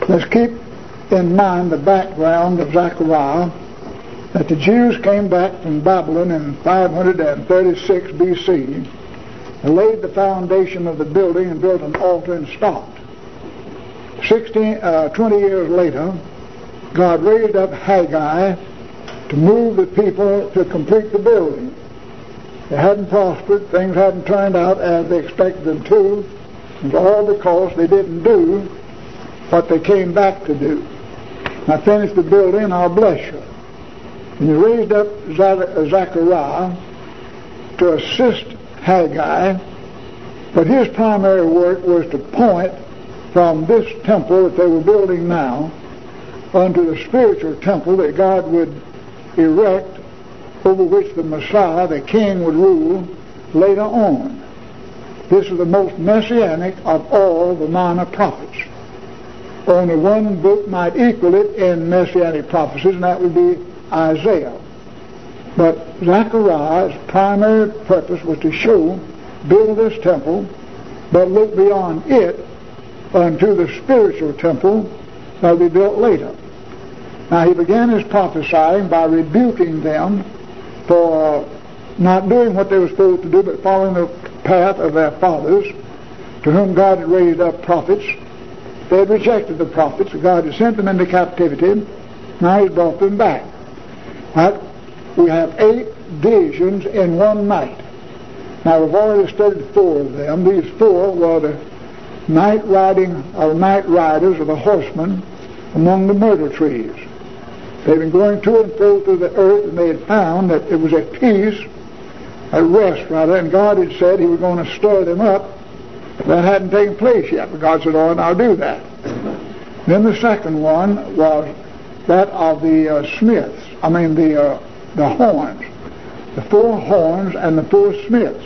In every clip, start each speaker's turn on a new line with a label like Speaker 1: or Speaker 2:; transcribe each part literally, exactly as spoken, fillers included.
Speaker 1: Let's keep in mind the background of Zechariah, that the Jews came back from Babylon in five thirty-six B C and laid the foundation of the building and built an altar and stopped. Sixteen, uh, twenty years later, God raised up Haggai to move the people to complete the building. They hadn't prospered, things hadn't turned out as they expected them to. It was all because they didn't do what they came back to do. Now finish the building and I'll bless you. And he raised up Zechariah to assist Haggai, but his primary work was to point from this temple that they were building now unto the spiritual temple that God would erect, over which the Messiah, the King, would rule later on. This is the most messianic of all the minor prophets. Only one book might equal it in messianic prophecies, and that would be Isaiah. But Zechariah's primary purpose was to show, build this temple, but look beyond it unto the spiritual temple that will be built later. Now he began his prophesying by rebuking them for not doing what they were supposed to do, but following the path of their fathers, to whom God had raised up prophets. They had rejected the prophets. God had sent them into captivity. Now he's brought them back. Right? We have eight visions in one night. Now we've already studied four of them. These four were the night riding or night riders of the horsemen among the myrtle trees. They've been going to and fro through the earth, and they had found that it was a peace, a rest rather, and God had said he was going to stir them up. That hadn't taken place yet, but God said, "Oh, and I'll do that." Then the second one was that of the uh, smiths. I mean the uh, the horns, the four horns and the four smiths.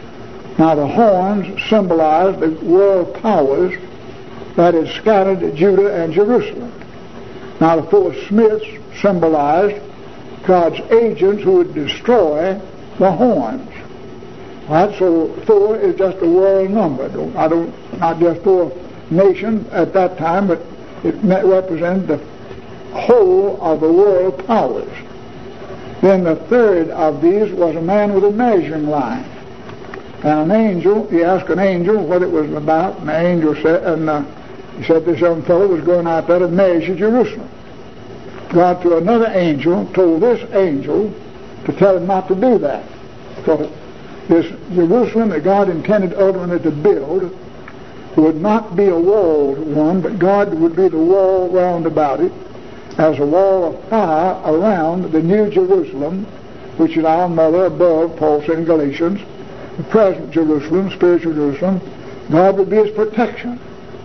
Speaker 1: Now the horns symbolize the world powers that had scattered Judah and Jerusalem. Now the four smiths symbolized God's agents who would destroy the horns. Right? So four is just a world number. I don't, not just four nations at that time, but it represented the whole of the world powers. Then the third of these was a man with a measuring line. And an angel, he asked an angel what it was about, and the angel said, and uh, he said this young fellow was going out there to measure Jerusalem. God, through another angel, told this angel to tell him not to do that. Because this Jerusalem that God intended ultimately to build would not be a walled one, but God would be the wall round about it, as a wall of fire around the new Jerusalem, which is our mother above, Paul said in Galatians, the present Jerusalem, spiritual Jerusalem. God would be his protection.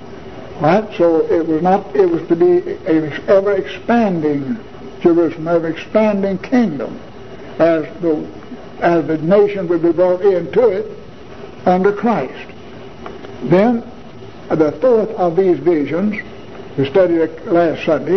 Speaker 1: Right? So it was not, it was to be an ever expanding Jerusalem, ever expanding kingdom, as the as the nation would be brought into it under Christ. Then the fourth of these visions, we studied last Sunday,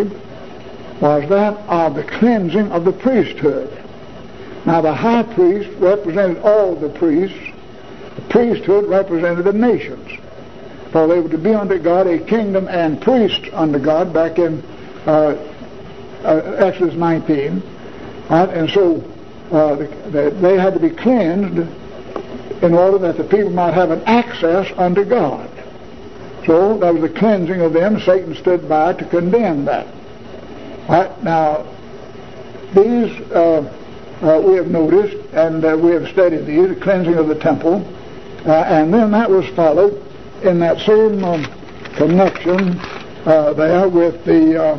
Speaker 1: was that of the cleansing of the priesthood. Now the high priest represented all the priests. The priesthood represented the nations. For they were to be under God a kingdom and priests under God back in uh, uh, Exodus nineteen. Right? And so uh, the, the, they had to be cleansed in order that the people might have an access unto God. So that was the cleansing of them. Satan stood by to condemn that. Right? Now, these uh, uh, we have noticed, and uh, we have studied these, the cleansing of the temple, uh, and then that was followed in that same um, connection uh, there with the, uh,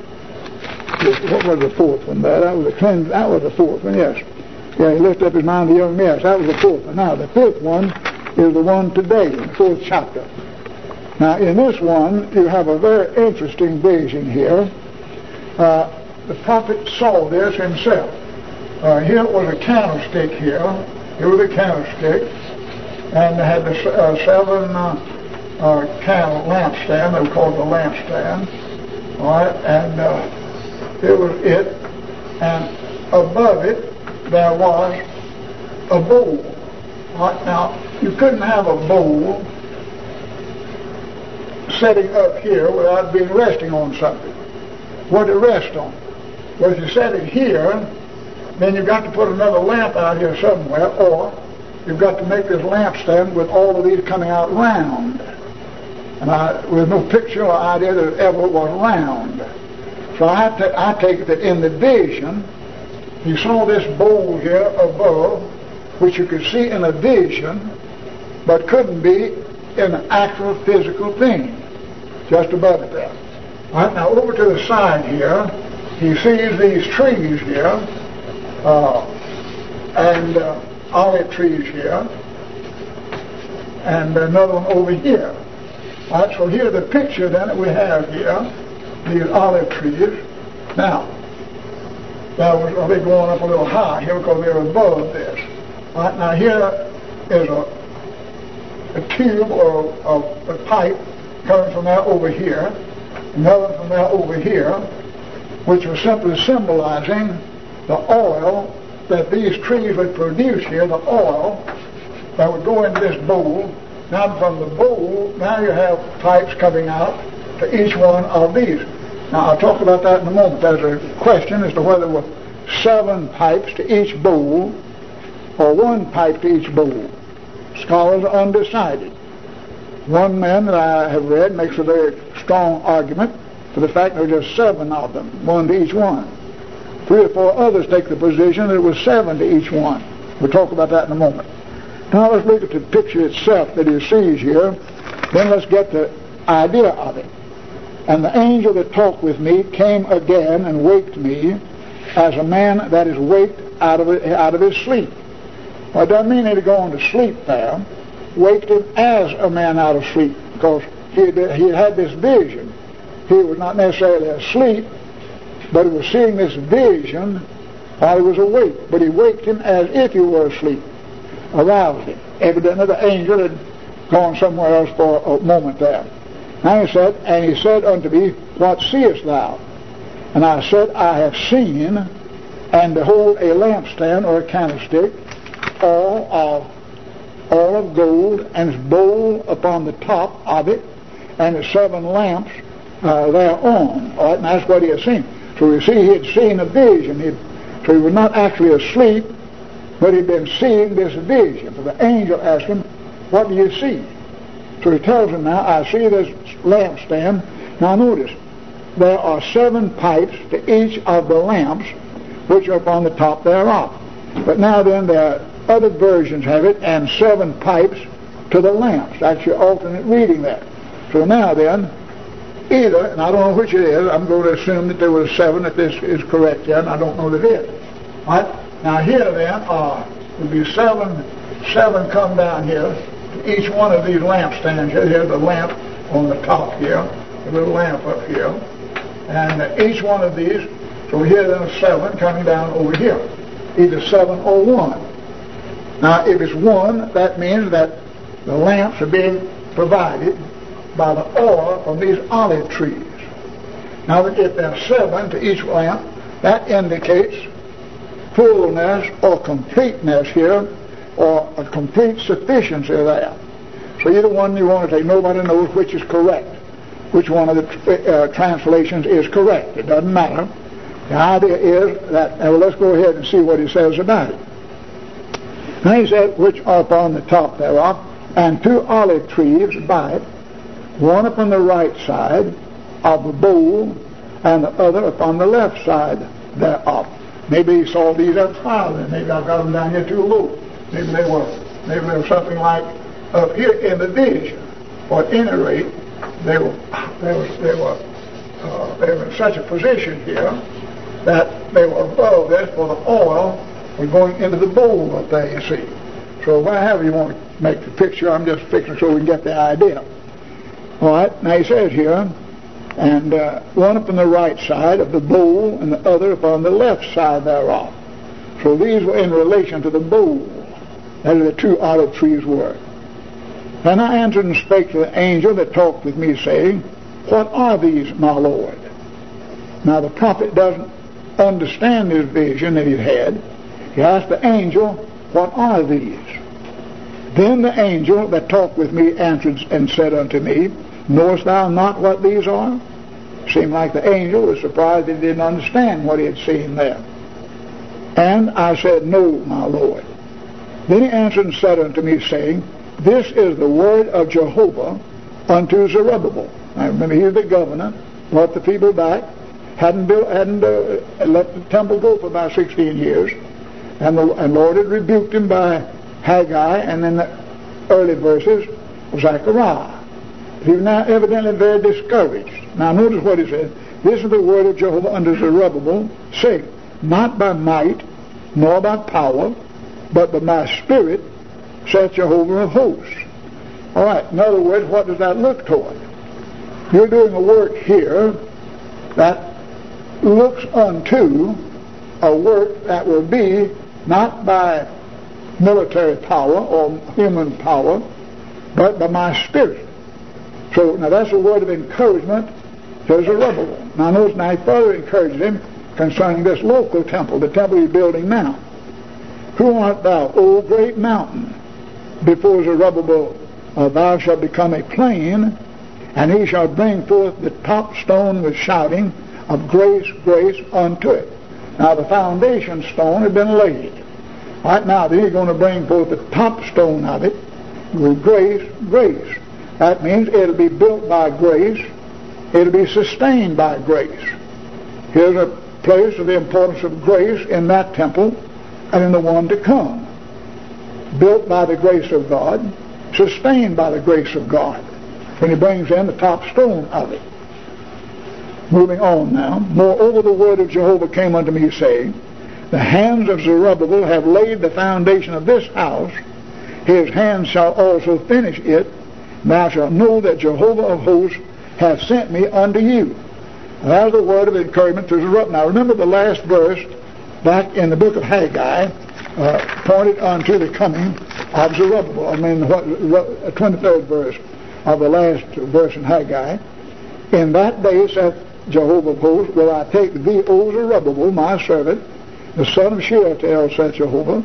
Speaker 1: what was the fourth one there? That was the cleanse, that was the fourth one, yes. Yeah, he lifted up his mind to the young, yes, that was the fourth one. Now, the fifth one is the one today, the fourth chapter. Now, in this one, you have a very interesting vision here. Uh, the prophet saw this himself. Uh, here was a candlestick here. Here was a candlestick. And they had the uh, seven uh, uh, candle lampstand. They were called the lampstand. All right, and uh, it was it. And above it there was a bowl. All right, now you couldn't have a bowl setting up here without being resting on something. What to rest on? Well, if you set it here, then you've got to put another lamp out here somewhere, or you've got to make this lampstand with all of these coming out round. And I, with no picture or idea that it ever was round. So I, ta- I take it that in the vision, he saw this bowl here above, which you could see in a vision, but couldn't be in an actual physical thing, just above it there. All right, now over to the side here, he sees these trees here, uh, and uh, olive trees here, and another one over here. All right, so here's the picture then that we have here, these olive trees. Now, that was are they going up a little high here because they're above this. All right, now here is a, a tube or a, a pipe coming from there over here, another from there over here, which was simply symbolizing the oil that these trees would produce here, the oil that would go into this bowl. Now from the bowl, now you have pipes coming out to each one of these. Now I'll talk about that in a moment. There's a question as to whether there were seven pipes to each bowl or one pipe to each bowl. Scholars are undecided. One man that I have read makes a very strong argument for the fact there are just seven of them, one to each one. Three or four others take the position that it was seven to each one. We'll talk about that in a moment. Now let's look at the picture itself that he sees here. Then let's get the idea of it. And the angel that talked with me came again and waked me as a man that is waked out of, out of his sleep. Well, it doesn't mean he'd gone to sleep there. Waked him as a man out of sleep, because he had, he had this vision. He was not necessarily asleep, but he was seeing this vision while he was awake. But he waked him as if he were asleep. Aroused him. Evidently the angel had gone somewhere else for a moment there. And he said, and he said unto me, what seest thou? And I said, I have seen, and behold, a lampstand or a candlestick, all of all of gold, and its bowl upon the top of it, and the seven lamps uh, thereon. All right, and that's what he had seen. So you see, he had seen a vision. He'd, so he was not actually asleep, but he'd been seeing this vision. So the angel asked him, what do you see? So he tells him now, I see this lampstand. Now notice, there are seven pipes to each of the lamps, which are upon the top thereof. But now then, there are other versions have it, and seven pipes to the lamps. That's your alternate reading there. So now then, either, and I don't know which it is, I'm going to assume that there were seven, if this is correct yet, and I don't know that it is. All right? Now here then, uh, will be seven, seven come down here to each one of these lampstands. Here's the lamp on the top here, the little lamp up here, and uh, each one of these, so here then are seven coming down over here, either seven or one. Now, if it's one, that means that the lamps are being provided by the oil from these olive trees. Now, that if there are seven to each lamp, that indicates fullness or completeness here, or a complete sufficiency there. So either one you want to take, nobody knows which is correct, which one of the uh, translations is correct. It doesn't matter. The idea is that, now let's go ahead and see what he says about it. And he said, which are upon the top thereof, and two olive trees by it, one upon the right side of the bowl, and the other upon the left side thereof. Maybe he saw these up higher, maybe I've got them down here too low. Maybe they were, maybe they were something like up here in the vision. Or at any rate, they were, they were, they were, uh, they were in such a position here that they were above this, for the oil was going into the bowl up there, you see. So however you want to make the picture, I'm just fixing so we can get the idea. All right, now he says here, and uh, one upon the right side of the bowl, and the other upon the left side thereof. So these were in relation to the bowl, as the two olive trees were. And I answered and spake to the angel that talked with me, saying, what are these, my Lord? Now the prophet doesn't understand this vision that he had. He asked the angel, what are these? Then the angel that talked with me answered and said unto me, Knowest thou not what these are? Seemed like the angel was surprised he didn't understand what he had seen there. And I said, No, my Lord. Then he answered and said unto me, saying, This is the word of Jehovah unto Zerubbabel. Now remember, he's the governor, brought the people back, hadn't built, hadn't uh, let the temple go for about sixteen years, and the and Lord had rebuked him by Haggai, and in the early verses, Zechariah. He was now evidently very discouraged. Now notice what he said. This is the word of Jehovah unto Zerubbabel, saying, Not by might, nor by power, but by my spirit, saith Jehovah of hosts. All right, in other words, what does that look toward? You're doing a work here that looks unto a work that will be not by military power or human power, but by my spirit. So now that's a word of encouragement to Zerubbabel. Now notice now he further encourages him concerning this local temple, the temple he's building now. Who art thou, O great mountain? Before Zerubbabel uh, thou shalt become a plain, and he shall bring forth the top stone with shouting of grace, grace unto it. Now the foundation stone had been laid. Right now then he's going to bring forth the top stone of it with grace, grace. That means it'll be built by grace, it'll be sustained by grace. Here's a place of the importance of grace in that temple and in the one to come. Built by the grace of God, sustained by the grace of God, when he brings in the top stone of it. Moving on now. Moreover, the word of Jehovah came unto me, saying, The hands of Zerubbabel have laid the foundation of this house, his hands shall also finish it. Thou shalt know that Jehovah of hosts hath sent me unto you. And that was the word of encouragement to Zerubbabel. Now remember the last verse back in the book of Haggai uh, pointed unto the coming of Zerubbabel. I mean, what, the twenty-third verse of the last verse in Haggai. In that day saith Jehovah of hosts, will I take thee, O Zerubbabel, my servant, the son of Shealtiel, saith Jehovah,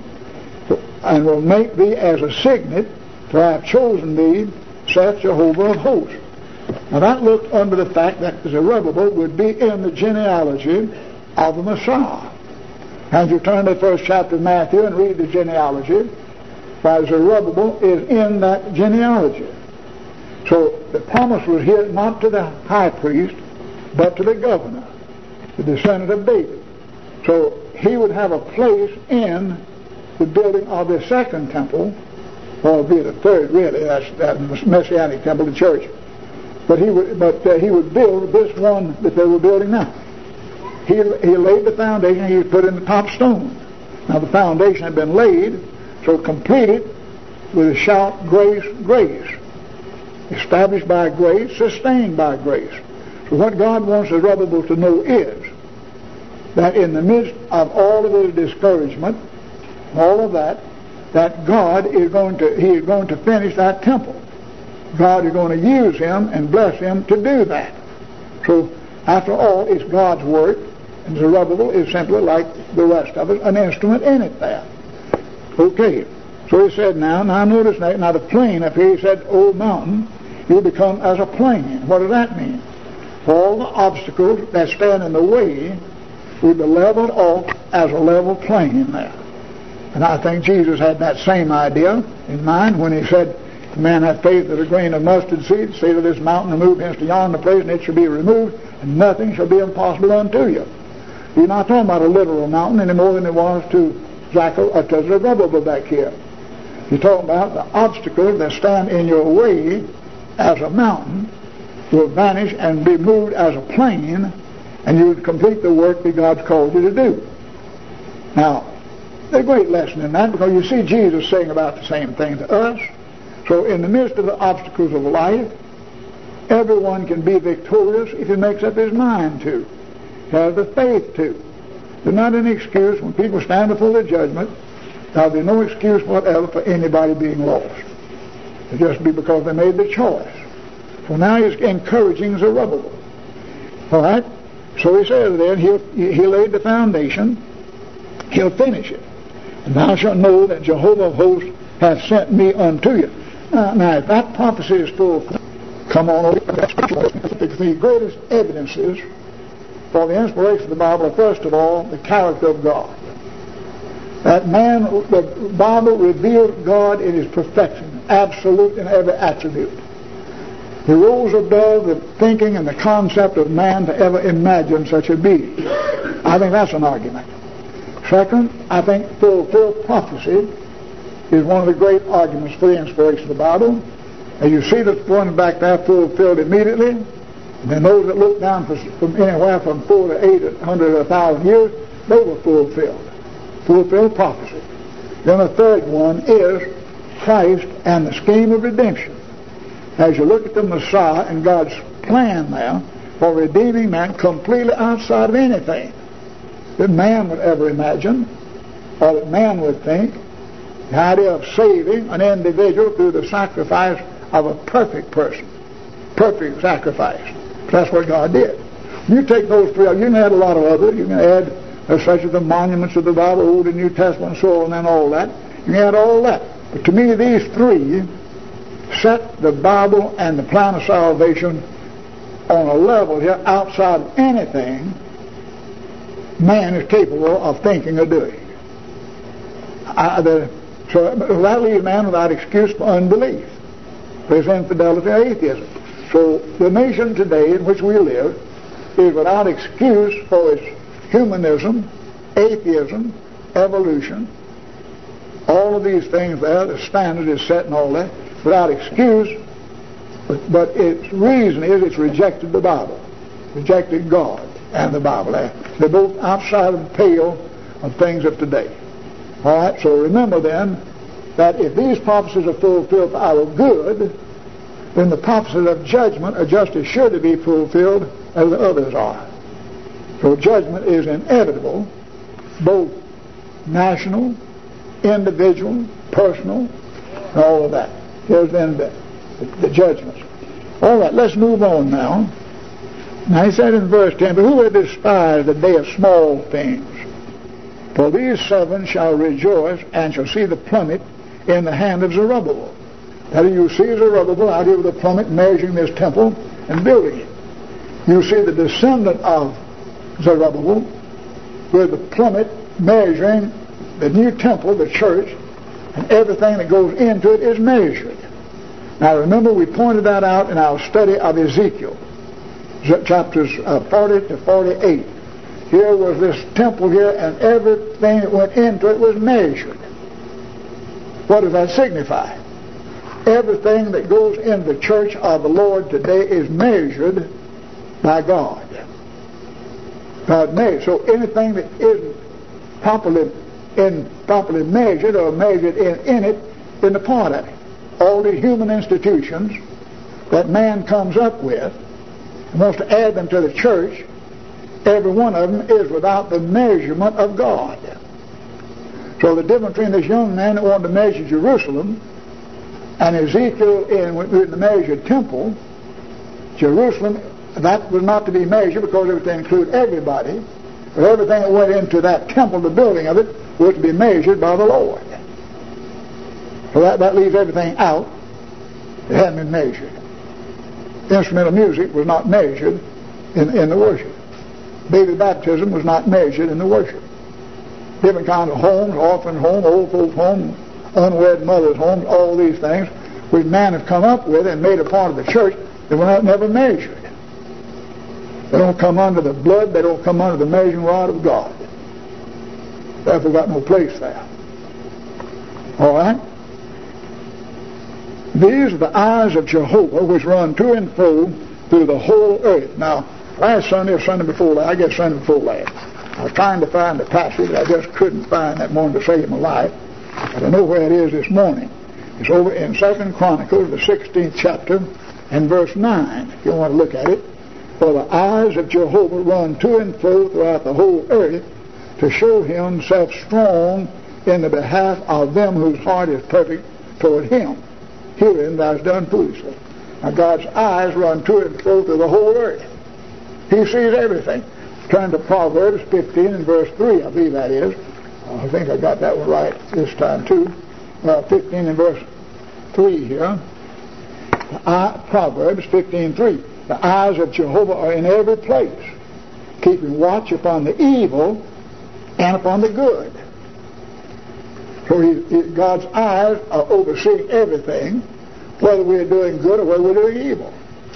Speaker 1: and will make thee as a signet, for I have chosen thee, saith Jehovah of hosts. Now that looked under the fact that Zerubbabel would be in the genealogy of the Messiah. And you turn to the first chapter of Matthew and read the genealogy, why Zerubbabel is in that genealogy. So the promise was here not to the high priest, but to the governor, the descendant of David. So he would have a place in the building of the second temple, or it'd be the third, really. That's that Messianic temple, the church. But he would, but uh, he would build this one that they were building now. He he laid the foundation. He put in the top stone. Now the foundation had been laid, so completed with a shout, grace, grace. Established by grace, sustained by grace. So what God wants Zerubbabel to know is that in the midst of all of his discouragement, all of that, that God is going to, he is going to finish that temple. God is going to use him and bless him to do that. So, after all, it's God's work, and Zerubbabel is simply like the rest of us, an instrument in it there. Okay, so he said now, now notice now, now the plain up here, he said, O mountain, you'll become as a plain. What does that mean? All the obstacles that stand in the way will be leveled off as a level plain there. And I think Jesus had that same idea in mind when he said, the man hath faith as a grain of mustard seed, say to this mountain, remove hence to yonder place, and it shall be removed, and nothing shall be impossible unto you. He's not talking about a literal mountain any more than it was to Zechariah, to Zerubbabel back here. He's talking about the obstacles that stand in your way as a mountain will vanish and be moved as a plain, and you would complete the work that God's called you to do. Now, there's a great lesson in that, because you see Jesus saying about the same thing to us. So in the midst of the obstacles of life, everyone can be victorious if he makes up his mind to, has the faith to. There's not an excuse when people stand before the judgment. There'll be no excuse whatever for anybody being lost. It'll just be because they made the choice. So now he's encouraging Zerubbabel. All right? So he says then, he'll, he laid the foundation, he'll finish it. And thou shalt know that Jehovah of hosts hath sent me unto you. Now, now if that prophecy is fulfilled, come on over. The greatest evidences for the inspiration of the Bible are, first of all, the character of God. That man, the Bible revealed God in His perfection, absolute in every attribute. He rose above the thinking and the concept of man to ever imagine such a being. I think that's an argument. Second, I think fulfilled prophecy is one of the great arguments for the inspiration of the Bible. As you see the one back there fulfilled immediately, and then those that look down for, from anywhere from four to eight hundred or a thousand years, they were fulfilled. Fulfilled prophecy. Then the third one is Christ and the scheme of redemption. As you look at the Messiah and God's plan there for redeeming man completely outside of anything that man would ever imagine or that man would think, the idea of saving an individual through the sacrifice of a perfect person. Perfect sacrifice. That's what God did. You take those three, you can add a lot of others. You can add uh, such as the monuments of the Bible, Old and New Testament, and so on, and all that. You can add all that. But to me, these three set the Bible and the plan of salvation on a level here outside of anything man is capable of thinking or doing. I, the, so that leaves man without excuse for unbelief, for his infidelity or atheism. So the nation today in which we live is without excuse for its humanism, atheism, evolution, all of these things there, the standard is set and all that, without excuse, but, but its reason is it's rejected the Bible, rejected God and the Bible. They're both outside of the pale of things of today. All right, so remember then that if these prophecies are fulfilled for our good, then the prophecies of judgment are just as sure to be fulfilled as the others are. So judgment is inevitable, both national, individual, personal, and all of that. Here's then the, the, the judgments. All right, let's move on now. Now he said in verse ten, but who will despise the day of small things? For these seven shall rejoice and shall see the plummet in the hand of Zerubbabel. Now you see Zerubbabel out here with the plummet measuring this temple and building it. You see the descendant of Zerubbabel with the plummet measuring the new temple, the church, and everything that goes into it is measured. Now remember, we pointed that out in our study of Ezekiel, chapters uh, forty to forty-eight. Here was this temple here, and everything that went into it was measured. What does that signify? Everything that goes into the church of the Lord today is measured by God. God made. So anything that isn't properly improperly measured or measured in, in it, in the part of it. All the human institutions that man comes up with and wants to add them to the church, every one of them is without the measurement of God. So the difference between this young man that wanted to measure Jerusalem and Ezekiel in, in the measured temple, Jerusalem, that was not to be measured because it was to include everybody, but everything that went into that temple, the building of it, was to be measured by the Lord. So that, that leaves everything out that hadn't been measured. Instrumental music was not measured in, in the worship. Baby baptism was not measured in the worship. Different kinds of homes, orphan home, old folks home, unwed mothers' homes, all these things, which man have come up with and made a part of the church, they were not never measured. They don't come under the blood, they don't come under the measuring rod of God. Therefore got no place there. All right? These are the eyes of Jehovah which run to and fro through the whole earth. Now, last Sunday or Sunday before last, I guess Sunday before last, I was trying to find the passage. I just couldn't find that morning to save my life. But I know where it is this morning. It's over in Second Chronicles, the sixteenth chapter, and verse nine, if you want to look at it. For the eyes of Jehovah run to and fro throughout the whole earth to show himself strong in the behalf of them whose heart is perfect toward him. Herein thou hast done foolishly. Now God's eyes run to and fro through the whole earth. He sees everything. Turn to Proverbs fifteen and verse three, I believe that is. I think I got that one right this time too. Uh, fifteen and verse three here. The eye, Proverbs fifteen three. The eyes of Jehovah are in every place, keeping watch upon the evil and upon the good. So he, he, God's eyes are overseeing everything, whether we're doing good or whether we're doing evil.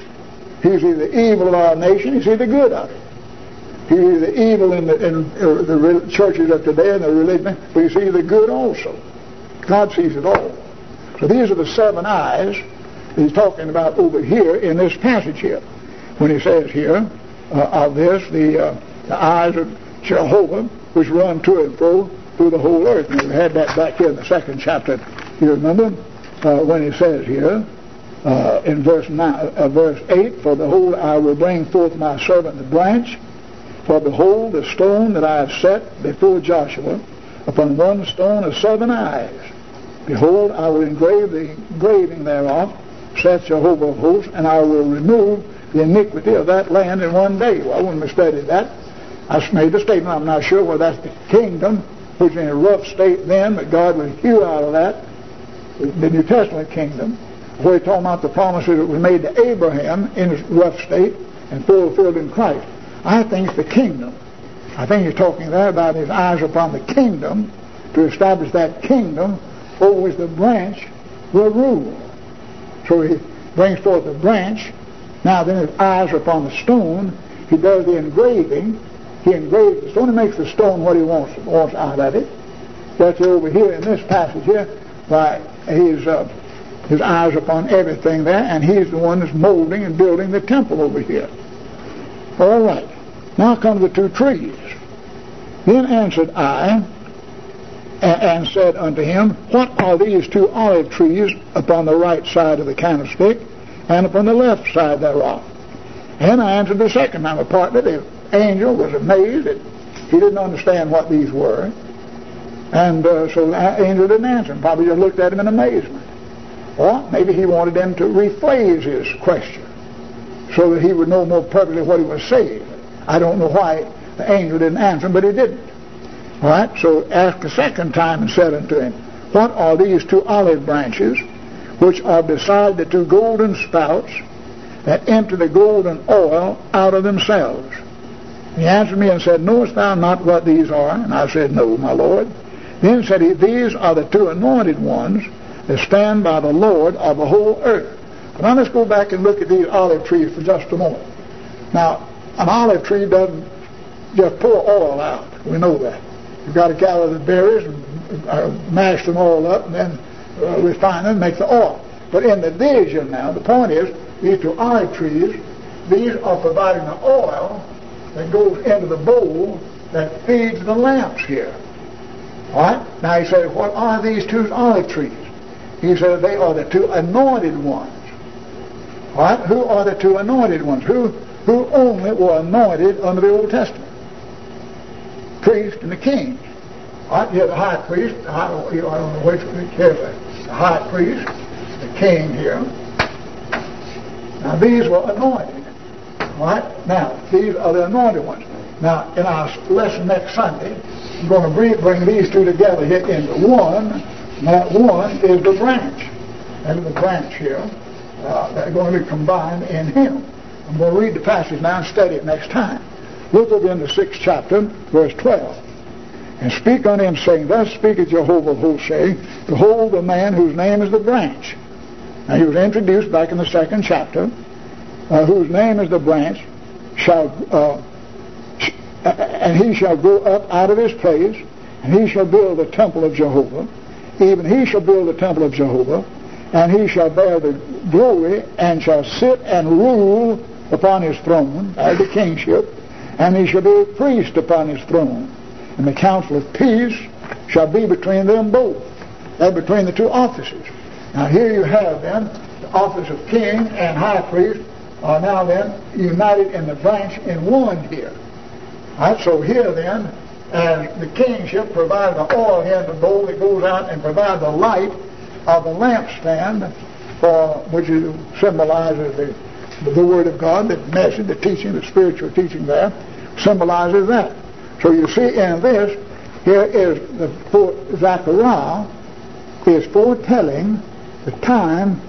Speaker 1: He sees the evil of our nation, he sees the good of it. He sees the evil in the, in, uh, the churches of today and the religion, but he sees the good also. God sees it all. So these are the seven eyes he's talking about over here in this passage here. When he says here uh, of this, the, uh, the eyes of Jehovah, which run to and fro through the whole earth. And we had that back here in the second chapter. You remember uh, when he says here uh, in verse nine, uh, verse eight, for behold, I will bring forth my servant the branch. For behold, the stone that I have set before Joshua, upon one stone of seven eyes. Behold, I will engrave the engraving thereof, saith Jehovah of hosts, and I will remove the iniquity of that land in one day. Well, when we studied that, I made the statement, I'm not sure whether that's the kingdom, which was in a rough state then, but God would hew out of that the New Testament kingdom, where he's talking about the promises that were made to Abraham in his rough state and fulfilled in Christ. I think it's the kingdom. I think he's talking there about his eyes upon the kingdom, to establish that kingdom over which the branch will rule. So he brings forth the branch. Now then his eyes are upon the stone. He does the engraving. He engraves the stone and makes the stone what he wants, wants out of it. That's over here in this passage here. Why, he's, uh, his eyes upon everything there, and he's the one that's molding and building the temple over here. All right. Now come the two trees. Then answered I, and, and said unto him, what are these two olive trees upon the right side of the candlestick, and upon the left side thereof? And I answered the second time. Apparently the angel was amazed that he didn't understand what these were. And uh, so the angel didn't answer him. Probably just looked at him in amazement. Or maybe he wanted him to rephrase his question so that he would know more perfectly what he was saying. I don't know why the angel didn't answer him, but he didn't. All right, so asked a second time and said unto him, what are these two olive branches which are beside the two golden spouts that empty the golden oil out of themselves? And he answered me and said, knowest thou not what these are? And I said, no, my Lord. Then said he, these are the two anointed ones that stand by the Lord of the whole earth. But now let's go back and look at these olive trees for just a moment. Now, an olive tree doesn't just pour oil out. We know that. You've got to gather the berries and uh, mash them all up and then uh, refine them and make the oil. But in the vision now, the point is, these two olive trees, these are providing the oil that goes into the bowl that feeds the lamps here. All right? Now he said, what are these two olive trees? He said, they are the two anointed ones. All right? Who are the two anointed ones? Who, who only were anointed under the Old Testament? Priest and the king. All right? You have the high priest. The high, I don't know which one. You have the high priest, the king here. Now these were anointed. All right? Now, these are the anointed ones. Now, in our lesson next Sunday, I'm going to bring, bring these two together here into one. And that one is the branch. That is the branch here. Uh, they're going to be combined in him. I'm going to read the passage now and study it next time. Look over in the sixth chapter, verse twelve. And speak unto him, saying, thus speaketh Jehovah of hosts, saying, behold, the man whose name is the branch. Now, he was introduced back in the second chapter. Uh, whose name is the branch, shall uh, sh- uh, and he shall go up out of his place, and he shall build the temple of Jehovah. Even he shall build the temple of Jehovah, and he shall bear the glory, and shall sit and rule upon his throne, as the kingship, and he shall be a priest upon his throne. And the counsel of peace shall be between them both. That between the two offices. Now here you have then the office of king and high priest are now then united in the branch in one here. All right, so here then, as the kingship provides the oil here in the bowl that goes out and provides the light of the lampstand, for which is, symbolizes the, the Word of God, the message, the teaching, the spiritual teaching there, symbolizes that. So you see in this, here is the Zechariah is foretelling the time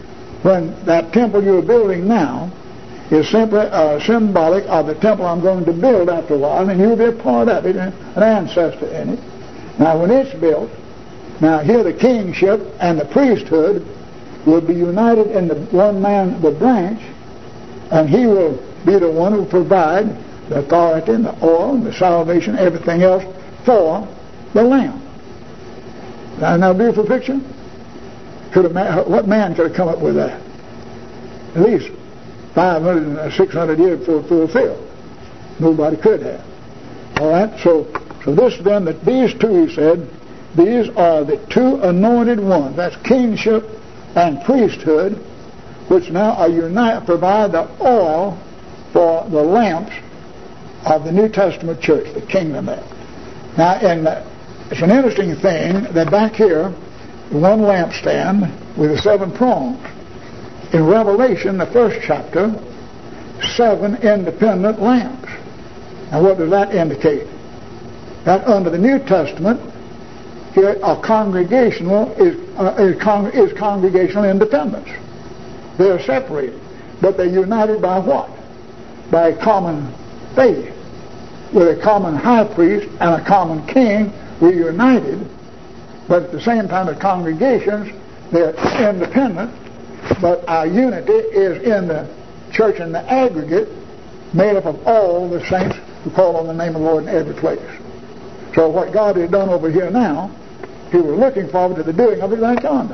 Speaker 1: when that temple you're building now is simply uh, symbolic of the temple I'm going to build after a while, and you'll be a part of it, an ancestor in it. Now, when it's built, now here the kingship and the priesthood will be united in the one man, the branch, and he will be the one who will provide the authority and the oil and the salvation, everything else for the Lamb. Now, isn't that a beautiful picture? Could a man, what man could have come up with that? At least five hundred, six hundred years before it fulfilled. Nobody could have. All right, so so this then, that these two, he said, these are the two anointed ones. That's kingship and priesthood, which now are united, provide the oil for the lamps of the New Testament church, the kingdom there. Now, and uh, it's an interesting thing that back here, one lampstand with the seven prongs. In Revelation, the first chapter, seven independent lamps. Now, what does that indicate? That under the New Testament, here a congregational is, uh, is, con- is congregational independence. They are separated, but they're united by what? By a common faith. With a common high priest and a common king, we're united, but at the same time as congregations, they're independent, but our unity is in the church in the aggregate, made up of all the saints who call on the name of the Lord in every place. So what God has done over here now, He was looking forward to the doing of it back yonder.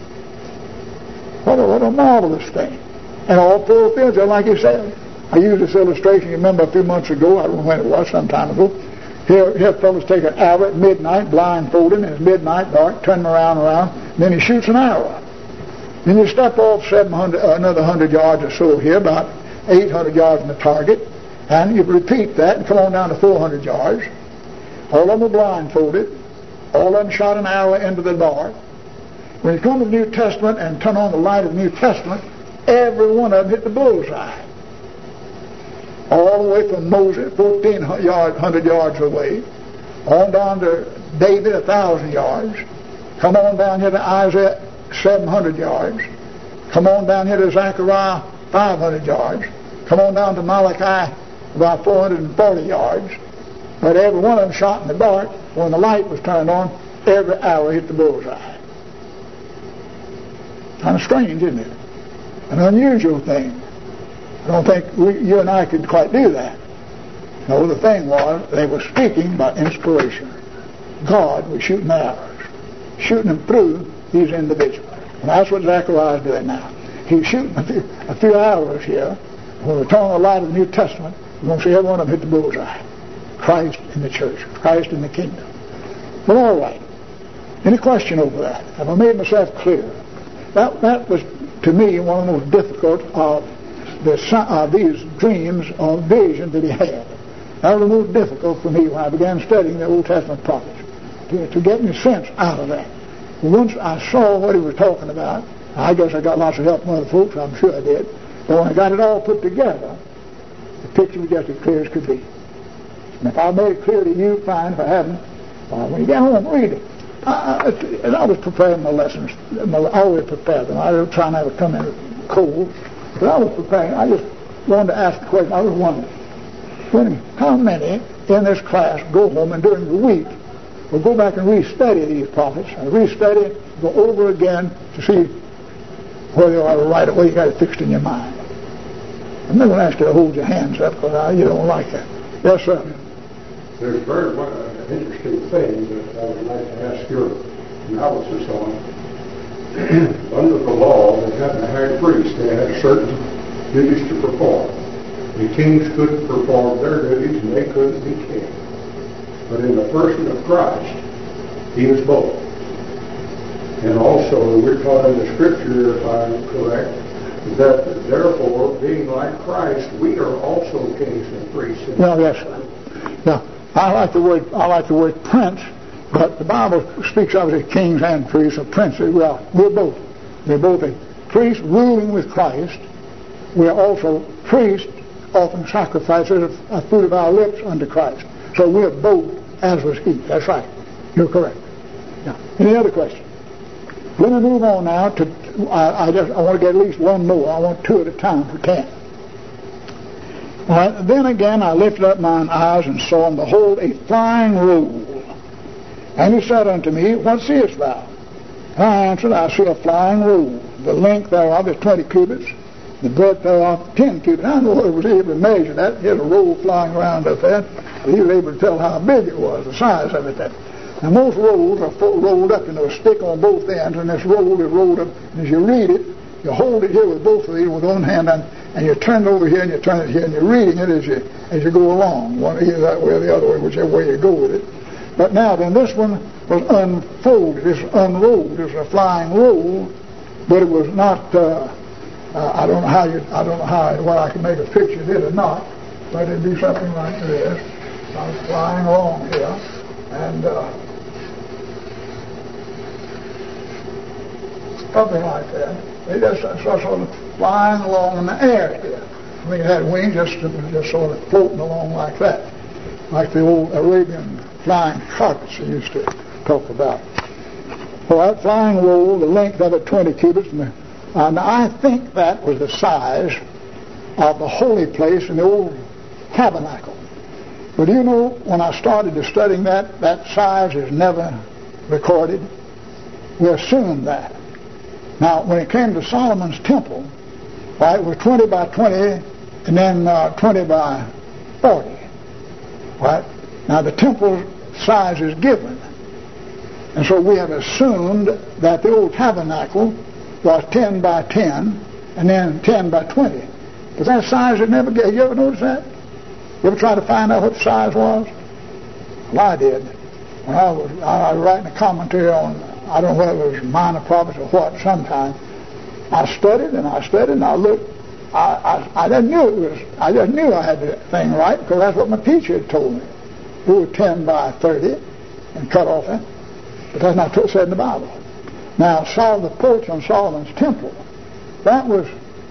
Speaker 1: What a, what a marvelous thing. And all fulfilled, just like He said. I used this illustration, you remember a few months ago, I don't know when it was, some time ago. Here, here fellas take an arrow at midnight, blindfolded, and it's midnight, dark, turn them around and around, and then he shoots an arrow. Then you step off seven hundred, uh, another one hundred yards or so here, about eight hundred yards from the target, and you repeat that and come on down to four hundred yards. All of them are blindfolded. All of them shot an arrow into the dark. When you come to the New Testament and turn on the light of the New Testament, every one of them hit the bullseye. All the way from Moses, fourteen hundred yards away, on down to David, a thousand yards. Come on down here to Isaiah, seven hundred yards. Come on down here to Zechariah, five hundred yards. Come on down to Malachi, about four hundred forty yards. But every one of them shot in the dark. When the light was turned on, every arrow hit the bullseye. Kind of strange, isn't it? An unusual thing. I don't think we, you and I could quite do that. No, the thing was, they were speaking by inspiration. God was shooting arrows, shooting them through these individuals. And that's what Zechariah is doing now. He's shooting a few, a few arrows here. When we turn on the light of the New Testament, we're going to see every one of them hit the bullseye. Christ in the church, Christ in the kingdom. But all right. Any question over that? Have I made myself clear? That, that was, to me, one of the most difficult of the, uh, these dreams or visions that he had. That was the most difficult for me when I began studying the Old Testament prophets, to, to get any sense out of that. Once I saw what he was talking about, I guess I got lots of help from other folks, I'm sure I did, but when I got it all put together, the picture was just as clear as could be. And if I made it clear to you, fine. If I haven't, well, when you get home, read it. I, I, and I was preparing my lessons. I always prepared them. I was trying not to come in cold, but I was preparing. I just wanted to ask a question. I was wondering, when, how many in this class go home and during the week will go back and restudy these prophets, and restudy, go over again to see where they are right away. You got it fixed in your mind. I'm not going to ask you to hold your hands up because you don't like that. Yes, sir.
Speaker 2: There's very one uh, interesting thing that I would like to ask your analysis on. Under the law, they had a high priest. They had certain duties to perform. The kings couldn't perform their duties, and they couldn't be king. But in the person of Christ, he was both. And also, we're taught in the Scripture, if I'm correct, that therefore, being like Christ, we are also kings and priests.
Speaker 1: Well, yes, sir. Now, I like the word. I like the word prince, but the Bible speaks of it as kings and priests or princes. Well, we're both. We're both a priest ruling with Christ. We're also priests offering sacrifices of a fruit of our lips unto Christ. So we're both, as was he. That's right. You're correct. Now, any other questions? Let me move on now to, I, I just I want to get at least one more. I want two at a time if we can. All right, then again I lifted up mine eyes and saw, and behold, a flying roll. And he said unto me, What seest thou? And I answered, I see a flying roll. The length thereof is twenty cubits, the breadth thereof ten cubits. I know he was able to measure that. He had a roll flying around up there. He was able to tell how big it was, the size of it. There. Now most rolls are rolled up, and there's a stick on both ends, and this roll is rolled up. And as you read it, you hold it here with both of these with one hand, and, and you turn it over here, and you turn it here, and you're reading it as you as you go along, one either that way or the other way, whichever way you go with it. But now then, this one was unfolded, it's unrolled, it's a flying roll, but it was not. Uh, uh, I don't know how you, I don't know how whether I can make a picture of it or not, but it'd be something like this. I was flying along here, and. Uh, Something like that. They just sort of flying along in the air here. I mean, it had wings just, just sort of floating along like that, like the old Arabian flying carpets they used to talk about. Well, that flying roll, the length of it twenty cubits, and, the, and I think that was the size of the holy place in the old tabernacle. But you know, when I started to studying that, that size is never recorded. We assumed that. Now, when it came to Solomon's temple, right, it was twenty by twenty, and then uh, twenty by forty, right? Now, the temple size is given, and so we have assumed that the old tabernacle was ten by ten, and then ten by twenty. But that size is never given. You ever notice that? You ever try to find out what the size was? Well, I did. When I was, I was writing a commentary on, I don't know whether it was Minor Prophets or what, sometime. I studied and I studied and I looked. I, I, I just knew it was, I just knew I had the thing right because that's what my teacher had told me. It was ten by thirty and cut off it. But that's not what it said in the Bible. Now, Sol, the porch on Solomon's temple, that was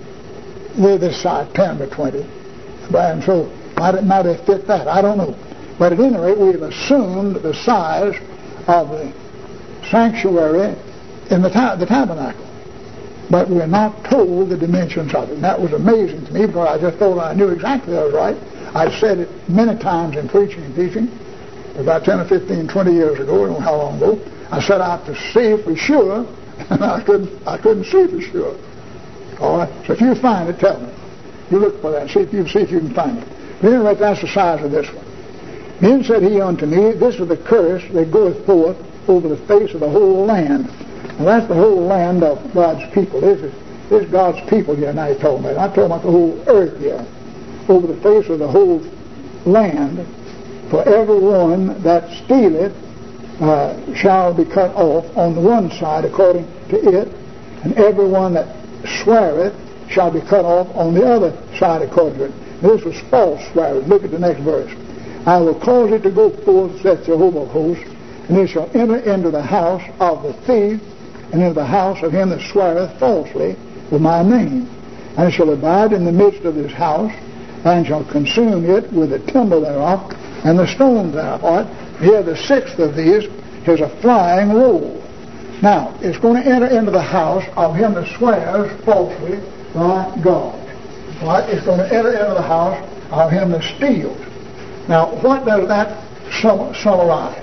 Speaker 1: this size, ten by twenty. And so, might it, might it fit that? I don't know. But at any rate, we've assumed the size of the sanctuary in the, ta- the tabernacle, but we're not told the dimensions of it. And that was amazing to me because I just thought I knew exactly I was right. I've said it many times in preaching and teaching, about ten or fifteen, twenty years ago, I don't know how long ago. I set out to see for sure, and I couldn't, I couldn't see for sure. All right. So if you find it, tell me. You look for that. See if you see if you can find it. But anyway, that's the size of this one. Then said he unto me, This is the curse that goeth forth over the face of the whole land. And that's the whole land of God's people. This is, this is God's people here now he's talking about. I'm talking about the whole earth here. Over the face of the whole land, for every one that stealeth uh, shall be cut off on the one side according to it, and every one that sweareth shall be cut off on the other side according to it. This was false swearing. Look at the next verse. I will cause it to go forth, saith Jehovah of hosts, and it shall enter into the house of the thief, and into the house of him that sweareth falsely with my name. And it shall abide in the midst of his house, and shall consume it with the timber thereof, and the stones thereof. All right? Here, the sixth of these is a flying roll. Now, it's going to enter into the house of him that swears falsely by God. All right? It's going to enter into the house of him that steals. Now, what does that sum- summarize?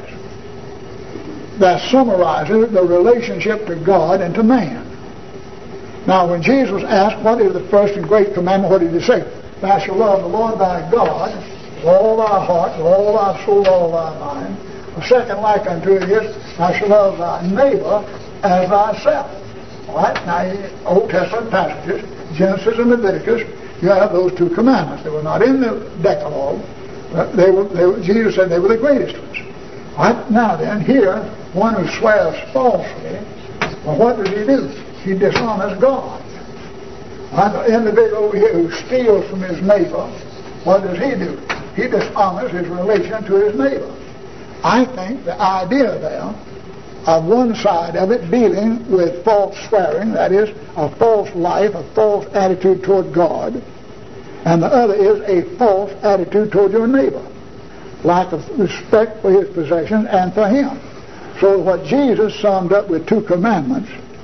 Speaker 1: That summarizes the relationship to God and to man. Now, when Jesus asked, what is the first and great commandment, what did he say? Thou shalt love the Lord thy God with all thy heart, with all thy soul, all thy mind. The second like unto it is, thou shalt love thy neighbor as thyself. All right? Now, Old Testament passages, Genesis and Leviticus, you have those two commandments. They were not in the Decalogue, but they were, they were, Jesus said they were the greatest ones. All right? Now then, here, one who swears falsely, well, what does he do? He dishonors God. Right? The individual over here who steals from his neighbor, what does he do? He dishonors his relation to his neighbor. I think the idea there of one side of it dealing with false swearing, that is, a false life, a false attitude toward God, and the other is a false attitude toward your neighbor, lack of respect for his possessions and for him. So what Jesus summed up with two commandments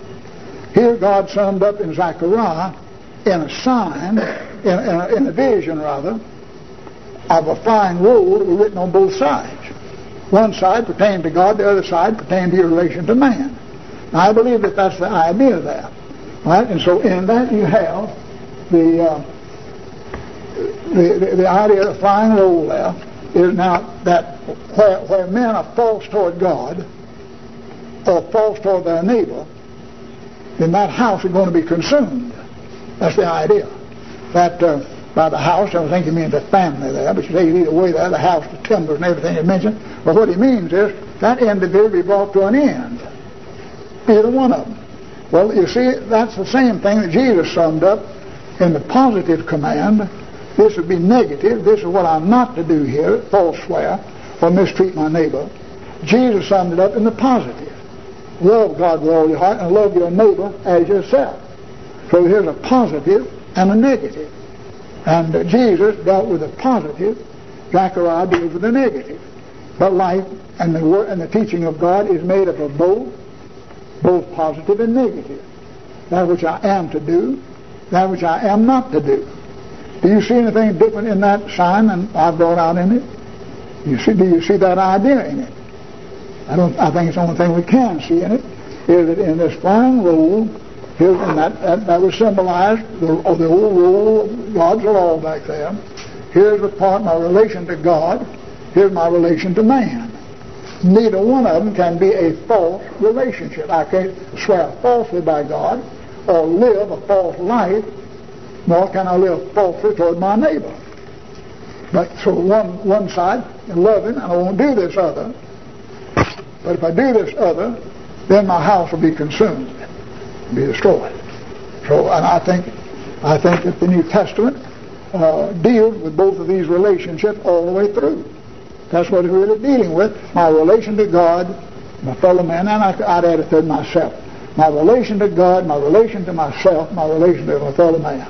Speaker 1: Here God summed up in Zechariah in a sign, in, in, a, in a vision rather, of a fine roll that was written on both sides. One side pertained to God, the other side pertained to your relation to man. Now, I believe that that's the idea there. Right? And so in that you have the, uh, the, the, the idea of the fine roll there is now that where, where men are false toward God or false toward their neighbor, then that house is going to be consumed. That's the idea. That uh, by the house, I don't think he means the family there, but you say either way there, the house, the timber, and everything you mentioned. But what he means is that individual be brought to an end. Either one of them. Well, you see, that's the same thing that Jesus summed up in the positive command. This would be negative. This is what I'm not to do here, false swear, or mistreat my neighbor. Jesus summed it up in the positive. Love God with all your heart and love your neighbor as yourself. So here's a positive and a negative. And uh, Jesus dealt with the positive. Zechariah deals with the negative. But life and the word and the teaching of God is made up of both, both positive and negative. That which I am to do, that which I am not to do. Do you see anything different in that sign than I've brought out in it? You see? Do you see that idea in it? I don't. I think it's the only thing we can see in it is that in this fine roll. Here, and that, that, that was symbolized, the, of the old rule of God's law back there. Here's the part, my relation to God. Here's my relation to man. Neither one of them can be a false relationship. I can't swear falsely by God or live a false life, nor can I live falsely toward my neighbor. But so one, one side, I love him, and I won't do this other. But if I do this other, then my house will be consumed. Be destroyed. So, and I think, I think that the New Testament uh, deals with both of these relationships all the way through. That's what it's really dealing with. My relation to God, my fellow man, and I, I'd add a third, myself. My relation to God, my relation to myself, my relation to my fellow man.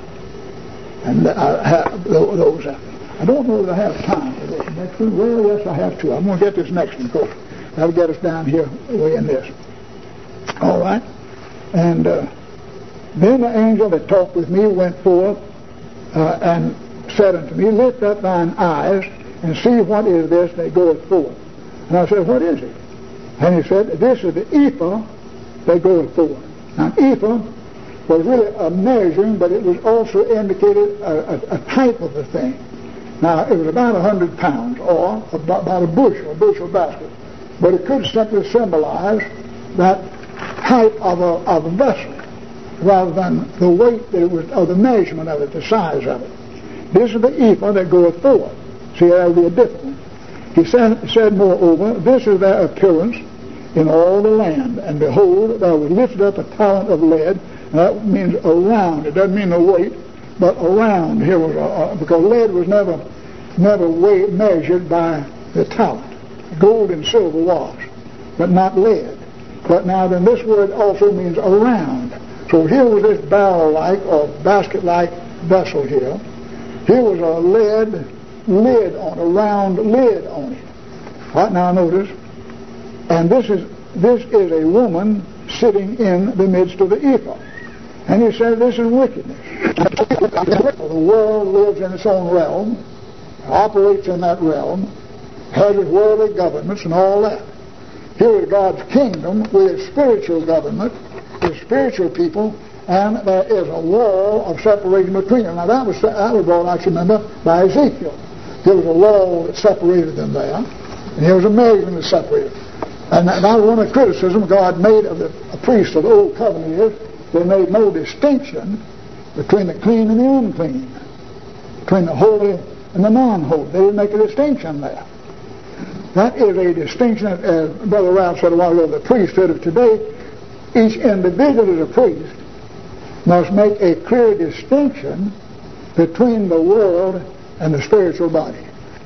Speaker 1: And I have those. I don't know that I have time for this next one. Well, yes, I have to. I'm going to get this next one, of course. That'll get us down here way in this. All right. And uh, then the angel that talked with me went forth uh, and said unto me, Lift up thine eyes and see what is this that goeth forth. And I said, What is it? And he said, This is the ephah that goeth forth. Now, ephah was really a measuring, but it was also indicated a, a, a type of the thing. Now, it was about a hundred pounds, or about, about a bushel, a bushel basket. But it could simply symbolize that type of a, of a vessel, rather than the weight that it was, or the measurement of it, the size of it. This is the ephah that goeth forth. See, that would be a different one. He said, said, moreover, this is their appearance in all the land. And behold, there was lifted up a talent of lead, and that means around. It doesn't mean the weight, but around. Here was a, a, because lead was never, never weighed, measured by the talent. Gold and silver was, but not lead. But now then this word also means around. So here was this barrel-like or basket-like vessel here. Here was a lead lid on, a round lid on it. Right now notice. And this is this is a woman sitting in the midst of the ephah. And he said this is wickedness. The world lives in its own realm, operates in that realm, has its worldly governments and all that. Here is God's kingdom with its spiritual government, its spiritual people, and there is a wall of separation between them. Now that was that was brought out, you remember, by Ezekiel. There was a wall that separated them there, and here was a measuring that separated them. And that, that was one of the criticisms God made of the priests of the Old Covenant is they made no distinction between the clean and the unclean, between the holy and the non-holy. They didn't make a distinction there. That is a distinction, as Brother Ralph said a while ago, the priesthood of today. Each individual as a priest must make a clear distinction between the world and the spiritual body.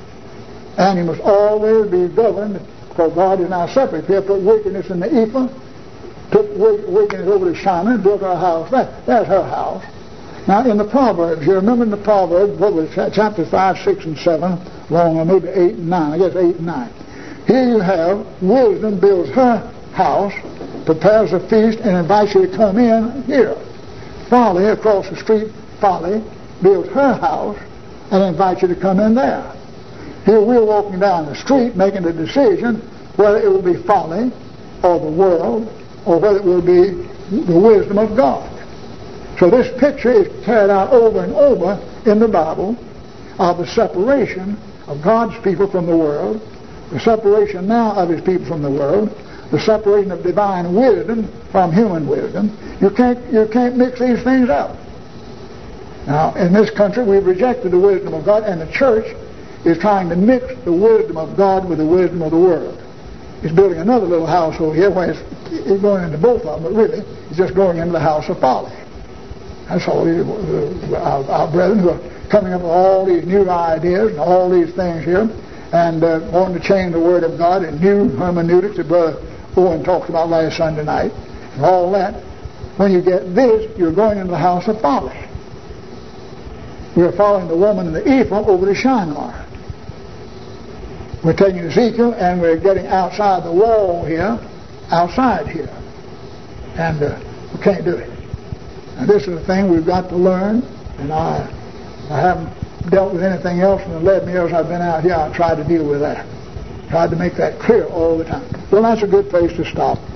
Speaker 1: And he must always be governed, because God is now separate. If he put wickedness in the ephah, took wickedness over to Shinar and built her house, that, that's her house. Now in the Proverbs, you remember in the Proverbs, what was it, chapter five, six, and seven, along or maybe eight and nine, I guess eight and nine. Here you have wisdom builds her house, prepares a feast and invites you to come in here. Folly, across the street, Folly builds her house and invites you to come in there. Here we're walking down the street making a decision whether it will be folly or the world or whether it will be the wisdom of God. So this picture is carried out over and over in the Bible of the separation of God's people from the world, the separation now of His people from the world, the separation of divine wisdom from human wisdom. You can't, you can't mix these things up. Now, in this country, we've rejected the wisdom of God, and the church is trying to mix the wisdom of God with the wisdom of the world. It's building another little house over here where it's, it's going into both of them, but really, it's just going into the house of folly. That's all these, our, our brethren who are coming up with all these new ideas and all these things here, and uh, wanting to change the Word of God and new hermeneutics that Brother Owen talked about last Sunday night, and all that. When you get this, you're going into the house of folly. We're following the woman in the ephah over to Shinar. We're taking Ezekiel and we're getting outside the wall here, outside here. And uh, we can't do it. And this is the thing we've got to learn, and I, I haven't dealt with anything else in the eleven years I've been out here. I tried to deal with that. Tried to make that clear all the time. Well, that's a good place to stop.